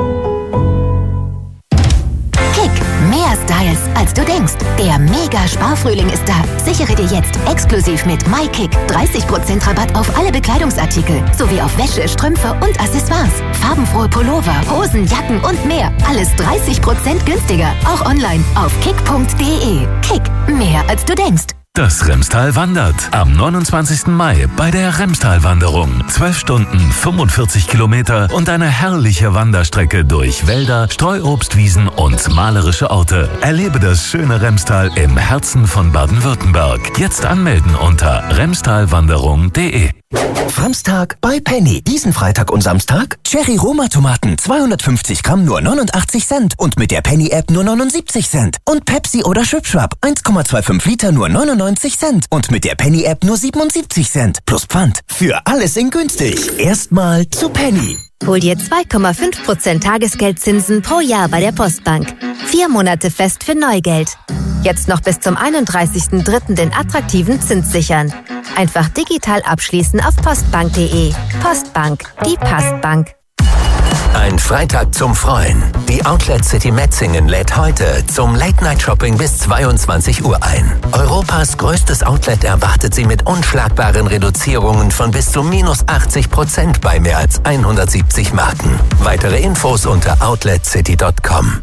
Kick, mehr Styles, als du denkst. Der Mega-Sparfrühling ist da. Sichere dir jetzt exklusiv mit MyKick 30% Rabatt auf alle Bekleidungsartikel, sowie auf Wäsche, Strümpfe und Accessoires. Farbenfrohe Pullover, Hosen, Jacken und mehr. Alles 30% günstiger. Auch online auf kick.de. Kick, mehr als du denkst. Das Remstal wandert am 29. Mai bei der Remstal-Wanderung. 12 Stunden, 45 Kilometer und eine herrliche Wanderstrecke durch Wälder, Streuobstwiesen und malerische Orte. Erlebe das schöne Remstal im Herzen von Baden-Württemberg. Jetzt anmelden unter remstalwanderung.de. Samstag bei Penny. Diesen Freitag und Samstag Cherry Roma Tomaten 250 Gramm nur 89 Cent und mit der Penny App nur 79 Cent. Und Pepsi oder Schwipschwap 1,25 Liter nur 99 Cent und mit der Penny App nur 77 Cent. Plus Pfand. Für alles in günstig. Erstmal zu Penny. Hol dir 2,5% Tagesgeldzinsen pro Jahr bei der Postbank. 4 Monate fest für Neugeld. Jetzt noch bis zum 31.03. den attraktiven Zins sichern. Einfach digital abschließen auf postbank.de. Postbank, die Postbank. Ein Freitag zum Freuen. Die Outlet City Metzingen lädt heute zum Late-Night-Shopping bis 22 Uhr ein. Europas größtes Outlet erwartet Sie mit unschlagbaren Reduzierungen von bis zu -80% bei mehr als 170 Marken. Weitere Infos unter outletcity.com.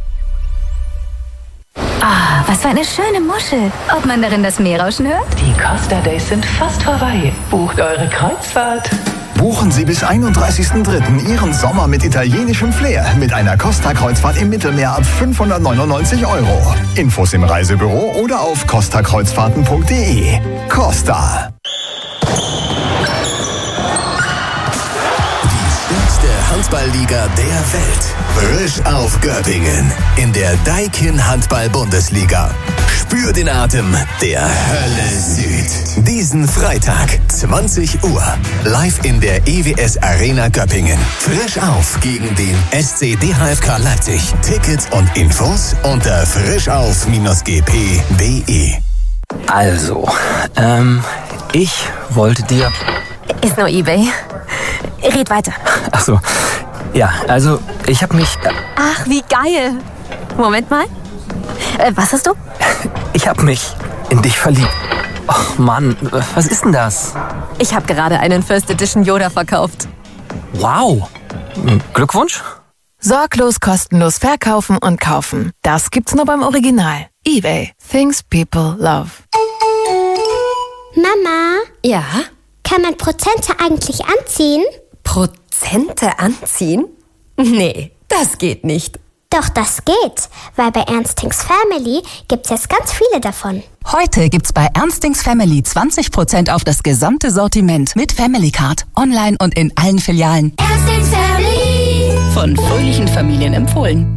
Ah, was für eine schöne Muschel. Ob man darin das Meerrauschen hört? Die Costa Days sind fast vorbei. Bucht eure Kreuzfahrt. Buchen Sie bis 31.03. Ihren Sommer mit italienischem Flair mit einer Costa-Kreuzfahrt im Mittelmeer ab 599 €. Infos im Reisebüro oder auf costakreuzfahrten.de. Costa. Handballliga der Welt. Frisch auf Göppingen in der Daikin Handball-Bundesliga. Spür den Atem der Hölle Süd. Diesen Freitag, 20 Uhr, live in der EWS Arena Göppingen. Frisch auf gegen den SC DHFK Leipzig. Tickets und Infos unter frischauf-gp.de. Also, ich wollte dir... Ist nur eBay. Red weiter. Ach so. Ja, also ich habe mich... Ach, wie geil. Moment mal. Was hast du? Ich hab mich in dich verliebt. Och Mann, was ist denn das? Ich habe gerade einen First Edition Yoda verkauft. Wow. Glückwunsch. Sorglos kostenlos verkaufen und kaufen. Das gibt's nur beim Original. eBay. Things people love. Mama? Ja? Kann man Prozente eigentlich anziehen? Prozente anziehen? Nee, das geht nicht. Doch, das geht, weil bei Ernstings Family gibt's jetzt ganz viele davon. Heute gibt's bei Ernstings Family 20% auf das gesamte Sortiment mit Family Card. Online und in allen Filialen. Ernstings Family. Von fröhlichen Familien empfohlen.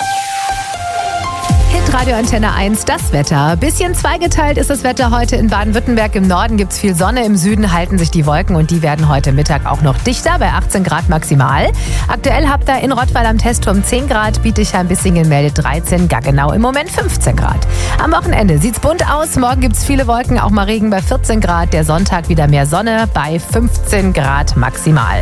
Radio Antenne 1, das Wetter. Bisschen zweigeteilt ist das Wetter heute in Baden-Württemberg. Im Norden gibt es viel Sonne, im Süden halten sich die Wolken und die werden heute Mittag auch noch dichter, bei 18 Grad maximal. Aktuell habt ihr in Rottweil am Testturm 10 Grad, Bietigheim-Bissingen meldet 13, Gaggenau im Moment 15 Grad. Am Wochenende sieht's bunt aus, morgen gibt es viele Wolken, auch mal Regen bei 14 Grad, der Sonntag wieder mehr Sonne bei 15 Grad maximal.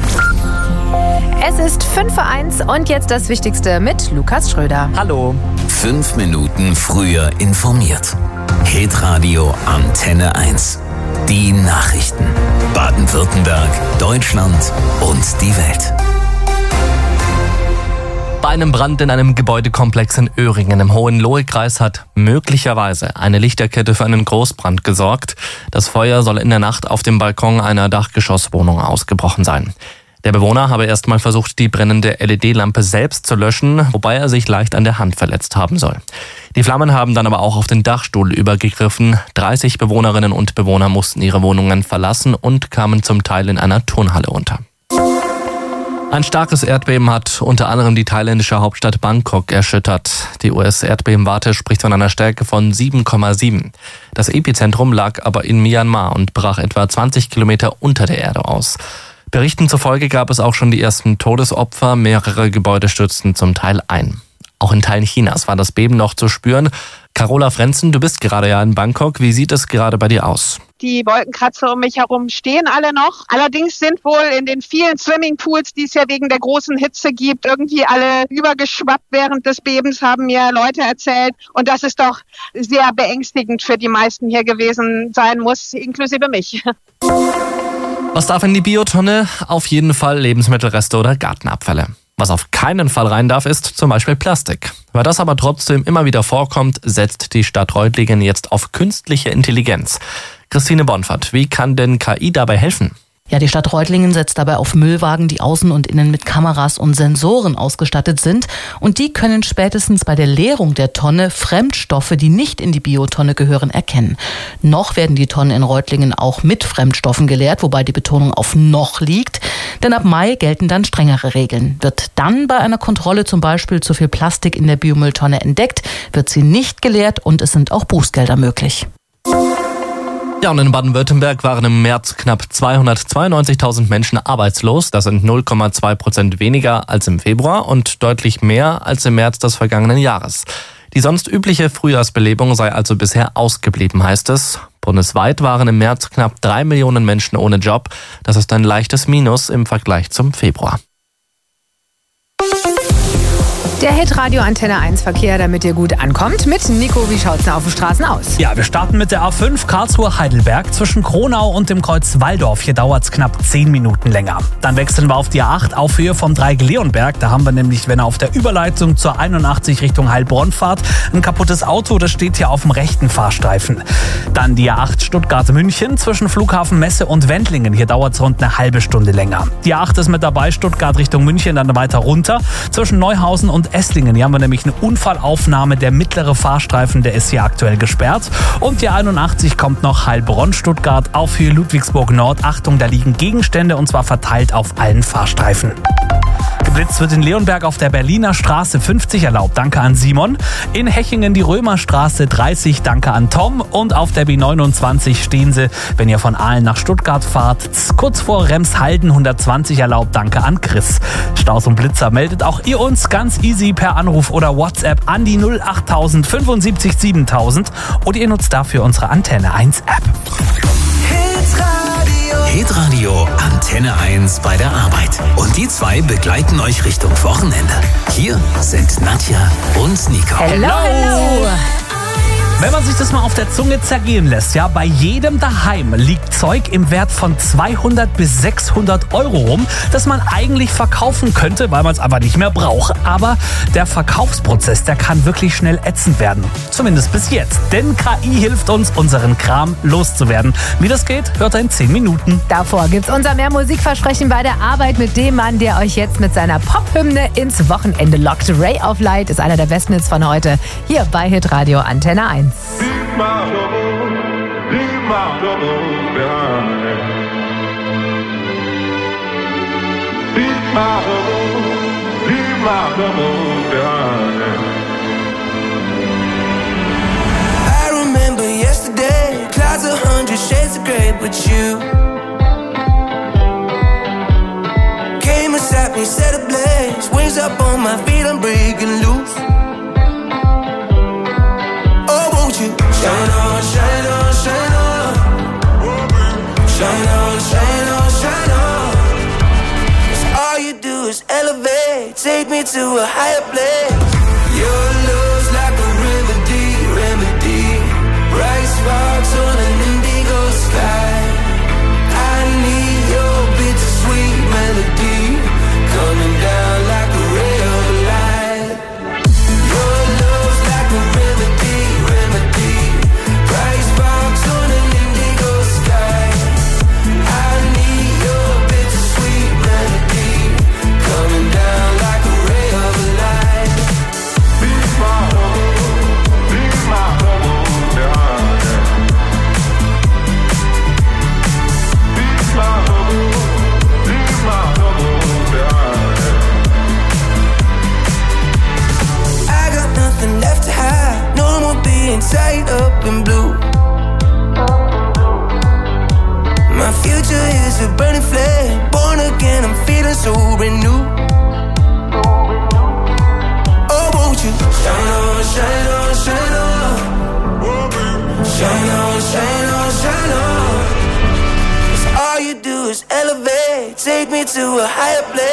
Es ist 5:01 und jetzt das Wichtigste mit Lukas Schröder. Hallo. 5 Minuten früher informiert. Hitradio Antenne 1. Die Nachrichten. Baden-Württemberg, Deutschland und die Welt. Bei einem Brand in einem Gebäudekomplex in Öhringen im Hohenlohe-Kreis hat möglicherweise eine Lichterkette für einen Großbrand gesorgt. Das Feuer soll in der Nacht auf dem Balkon einer Dachgeschosswohnung ausgebrochen sein. Der Bewohner habe erst mal versucht, die brennende LED-Lampe selbst zu löschen, wobei er sich leicht an der Hand verletzt haben soll. Die Flammen haben dann aber auch auf den Dachstuhl übergegriffen. 30 Bewohnerinnen und Bewohner mussten ihre Wohnungen verlassen und kamen zum Teil in einer Turnhalle unter. Ein starkes Erdbeben hat unter anderem die thailändische Hauptstadt Bangkok erschüttert. Die US-Erdbebenwarte spricht von einer Stärke von 7,7. Das Epizentrum lag aber in Myanmar und brach etwa 20 Kilometer unter der Erde aus. Berichten zufolge gab es auch schon die ersten Todesopfer, mehrere Gebäude stürzten zum Teil ein. Auch in Teilen Chinas war das Beben noch zu spüren. Carola Frenzen, du bist gerade ja in Bangkok. Wie sieht es gerade bei dir aus? Die Wolkenkratzer um mich herum stehen alle noch. Allerdings sind wohl in den vielen Swimmingpools, die es ja wegen der großen Hitze gibt, irgendwie alle übergeschwappt während des Bebens, haben mir Leute erzählt. Und das ist doch sehr beängstigend für die meisten hier gewesen sein muss, inklusive mich. Was darf in die Biotonne? Auf jeden Fall Lebensmittelreste oder Gartenabfälle. Was auf keinen Fall rein darf, ist zum Beispiel Plastik. Weil das aber trotzdem immer wieder vorkommt, setzt die Stadt Reutlingen jetzt auf künstliche Intelligenz. Christine Bonfert, wie kann denn KI dabei helfen? Ja, die Stadt Reutlingen setzt dabei auf Müllwagen, die außen und innen mit Kameras und Sensoren ausgestattet sind. Und die können spätestens bei der Leerung der Tonne Fremdstoffe, die nicht in die Biotonne gehören, erkennen. Noch werden die Tonnen in Reutlingen auch mit Fremdstoffen geleert, wobei die Betonung auf noch liegt. Denn ab Mai gelten dann strengere Regeln. Wird dann bei einer Kontrolle zum Beispiel zu viel Plastik in der Biomülltonne entdeckt, wird sie nicht geleert und es sind auch Bußgelder möglich. Ja, und in Baden-Württemberg waren im März knapp 292.000 Menschen arbeitslos. Das sind 0,2% weniger als im Februar und deutlich mehr als im März des vergangenen Jahres. Die sonst übliche Frühjahrsbelebung sei also bisher ausgeblieben, heißt es. Bundesweit waren im März knapp 3 Millionen Menschen ohne Job. Das ist ein leichtes Minus im Vergleich zum Februar. Der Hitradio Antenne 1 Verkehr, damit ihr gut ankommt. Mit Nico, wie schaut's denn auf den Straßen aus? Ja, wir starten mit der A5 Karlsruhe-Heidelberg zwischen Kronau und dem Kreuz Walldorf. Hier dauert's knapp 10 Minuten länger. Dann wechseln wir auf die A8 auf Höhe vom Dreieck Leonberg. Da haben wir nämlich, wenn ihr auf der Überleitung zur 81 Richtung Heilbronn fahrt, ein kaputtes Auto, das steht hier auf dem rechten Fahrstreifen. Dann die A8 Stuttgart-München zwischen Flughafen Messe und Wendlingen. Hier dauert's rund eine halbe Stunde länger. Die A8 ist mit dabei, Stuttgart Richtung München, dann weiter runter zwischen Neuhausen und Esslingen. Hier haben wir nämlich eine Unfallaufnahme. Der mittlere Fahrstreifen, der ist hier aktuell gesperrt. Und die 81 kommt noch Heilbronn-Stuttgart auf Höhe Ludwigsburg Nord. Achtung, da liegen Gegenstände und zwar verteilt auf allen Fahrstreifen. Geblitzt wird in Leonberg auf der Berliner Straße 50 erlaubt. Danke an Simon. In Hechingen die Römerstraße 30. Danke an Tom. Und auf der B29 stehen sie, wenn ihr von Aalen nach Stuttgart fahrt, kurz vor Remshalden 120 erlaubt. Danke an Chris. Staus und Blitzer meldet auch ihr uns ganz easy per Anruf oder WhatsApp an die 08000 75 7000 oder ihr nutzt dafür unsere Antenne 1 App. Hitradio Antenne 1 bei der Arbeit. Und die zwei begleiten euch Richtung Wochenende. Hier sind Nadja und Nico. Hello. Wenn man sich das mal auf der Zunge zergehen lässt, ja, bei jedem daheim liegt Zeug im Wert von 200 bis 600 Euro rum, das man eigentlich verkaufen könnte, weil man es einfach nicht mehr braucht. Aber der Verkaufsprozess, der kann wirklich schnell ätzend werden. Zumindest bis jetzt. Denn KI hilft uns, unseren Kram loszuwerden. Wie das geht, hört ihr in 10 Minuten. Davor gibt's unser mehr Musikversprechen bei der Arbeit mit dem Mann, der euch jetzt mit seiner Pop-Hymne ins Wochenende lockt. Ray of Light ist einer der besten Hits von heute. Hier bei Hitradio Antenne 1. I remember yesterday, clouds 100 shades of grey, but you came beside me, set ablaze, wings up on my feet, I'm breaking loose. Oh, won't you shine on, shine on, shine on, shine on, shine on, shine on. 'Cause all you do is elevate, take me to a higher place. Your love's like a remedy, remedy. Bright sparks on an indigo sky. I need your bittersweet melody coming down like a ray of light. Your love's like a remedy, remedy. Bright sparks on an indigo sky. I need your bittersweet melody coming down like a ray of light. Be my home, be my home, behind. Be my home, be my home, behind. I got nothing left to hide, no more being tied up in blue. My future is a burning flame, born again, I'm feeling so renewed. Oh, won't you shine on, shine on, shine on, shine on, shine on, shine on. 'Cause all you do is elevate, take me to a higher place.